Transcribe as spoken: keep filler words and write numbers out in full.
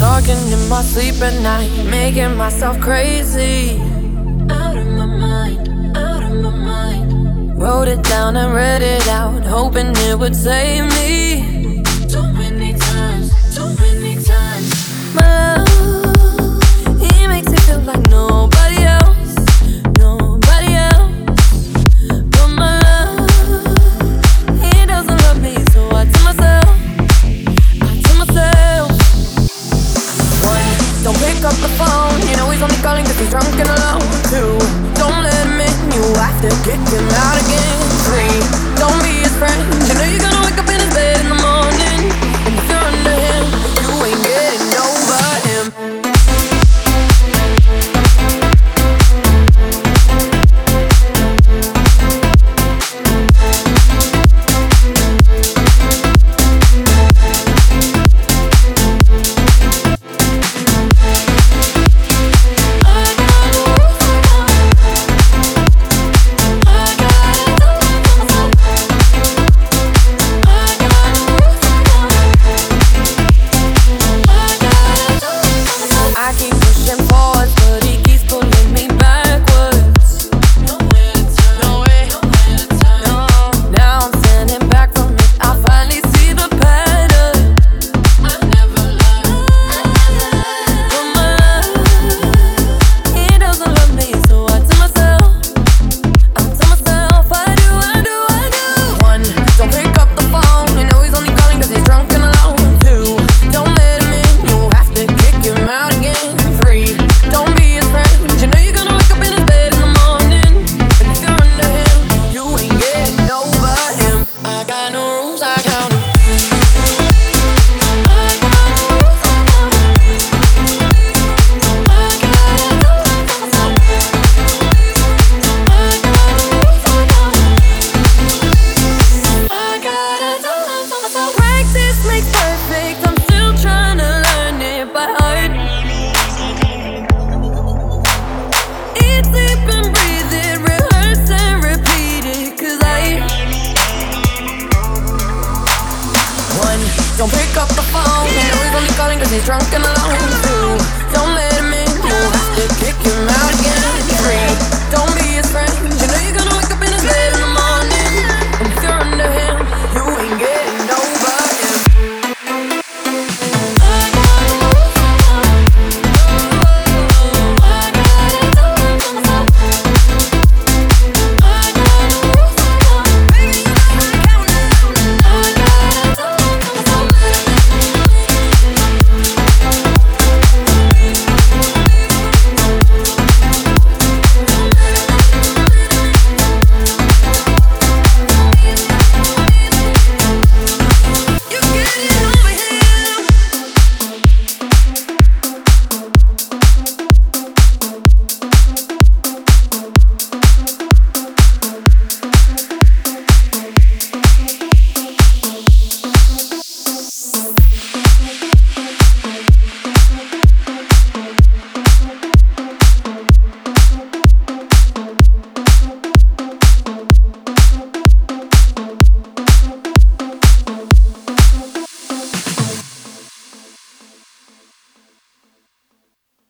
Talking in my sleep at night, making myself crazy. Out of my mind, out of my mind. Wrote it down and read it out, hoping it would save me. Too many times, too many times. My love, he makes it feel like nobody else, nobody else. But my love, he doesn't love me, so I tell myself, I tell myself. One, don't pick up the phone, you know he's only calling cause he's drunk and alone. Two, don't let him in, you have to kick him out again. Three, don't be his friend, you know you're gonna wake up in his bed in the morning. And if you're under him, you ain't getting over him. Don't pick up the phone, you know he's only calling cause he's drunk and alone.